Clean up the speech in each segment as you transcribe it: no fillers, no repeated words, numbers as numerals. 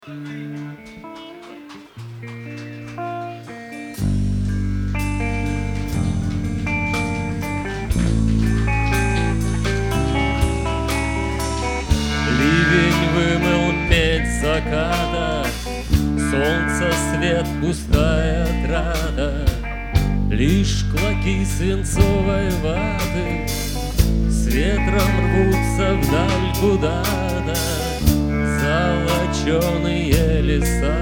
Ливень вымыл медь заката, солнца свет, пустая трата, лишь клоки свинцовой ваты с ветром рвутся вдаль куда-то. Золоченые леса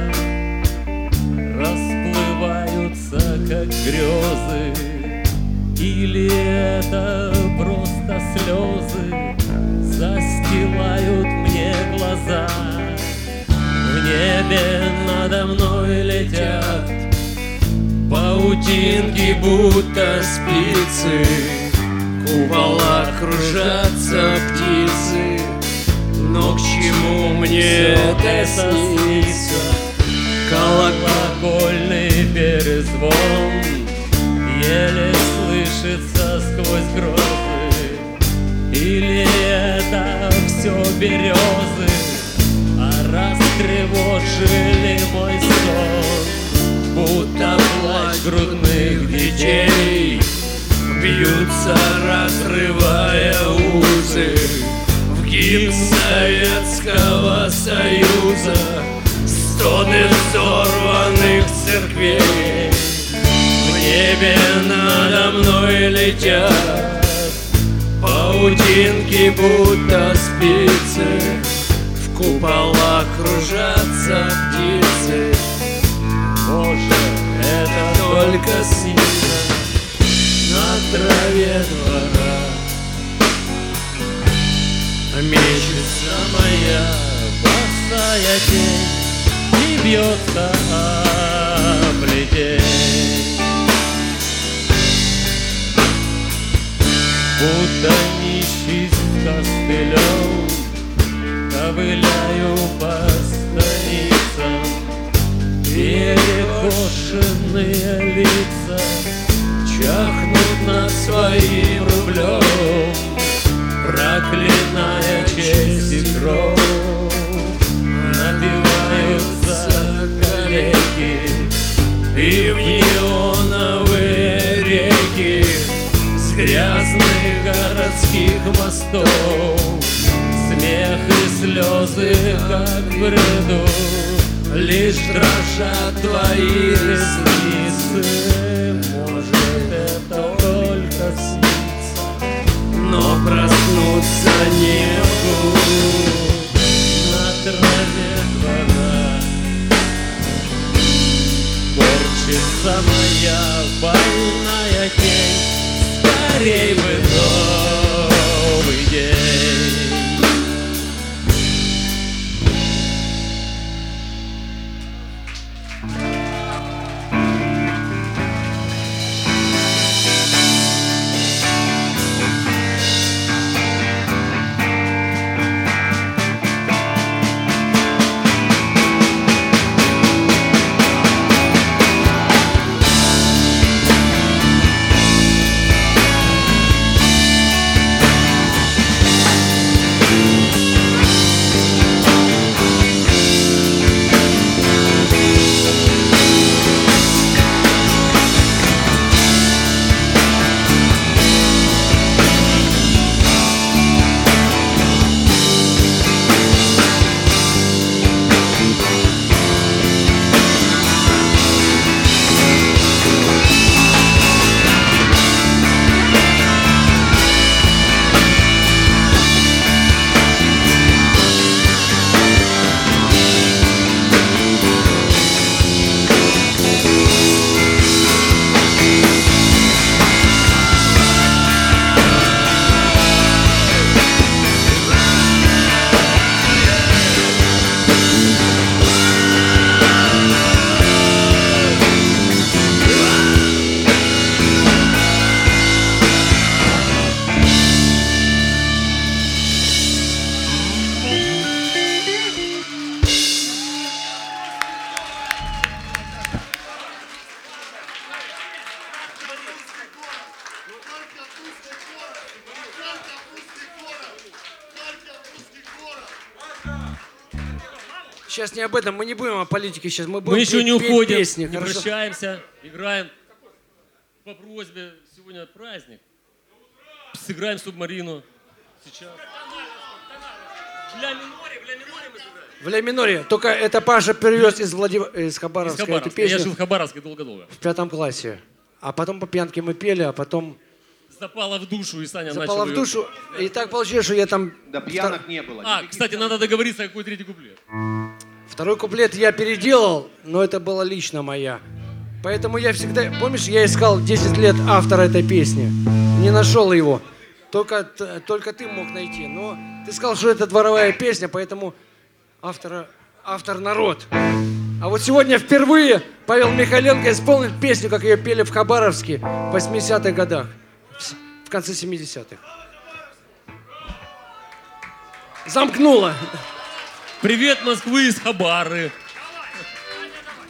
расплываются, как грезы, или это просто слезы застилают мне глаза. В небе надо мной летят паутинки, будто спицы, в куполах кружатся птицы. Но к чему мне это снится? Колокольный перезвон еле слышится сквозь грозы, или это все березы, а растревожили мой сон, будто плач грудных детей бьются, разрывая узы. В гимн Советского Союза стоны взорванных церквей. В небе надо мной летят паутинки, будто спицы, в куполах кружатся птицы. Боже, это только снится на траве двора. Мечется моя босая тень и бьется об плетень. Будто нищий с костылем ковыляю по станицам, перекошенные лица чахнут над своим рублем, проклиная честь и кровь. Напиваются калеки и в неоновые реки с грязных городских мостов. Смех и слезы, как в бреду, лишь дрожат твои ресницы. Может, это только снится, но проснуться не могу. На траве двора корчится моя больная тень. Скорей бы новый день. сейчас не об этом, мы не будем о политике сейчас, мы будем Мы еще не петь уходим, песни, не хорошо? прощаемся, играем по просьбе. Сегодня праздник. Сыграем субмарину. Сейчас. В ля миноре мы сыграем. В ля миноре, только это Паша привез из Хабаровска эту Я песню жил в Хабаровске долго-долго. в 5 классе. А потом по пьянке мы пели, а потом Запало в душу, и Саня начал запало в её- душу. И так получилось, что я там... Да пьяных не было. А, кстати, надо договориться, какой третий куплет. Второй куплет я переделал, но это было лично моя. Поэтому я всегда... Помнишь, я искал 10 лет автора этой песни. Не нашел его. Только ты мог найти. Но ты сказал, что это дворовая песня, поэтому автор народ. А вот сегодня впервые Павел Михайленко исполнит песню, как ее пели в Хабаровске в 80-х годах. В конце 70-х. Замкнуло. Привет, Москвы из Хабары.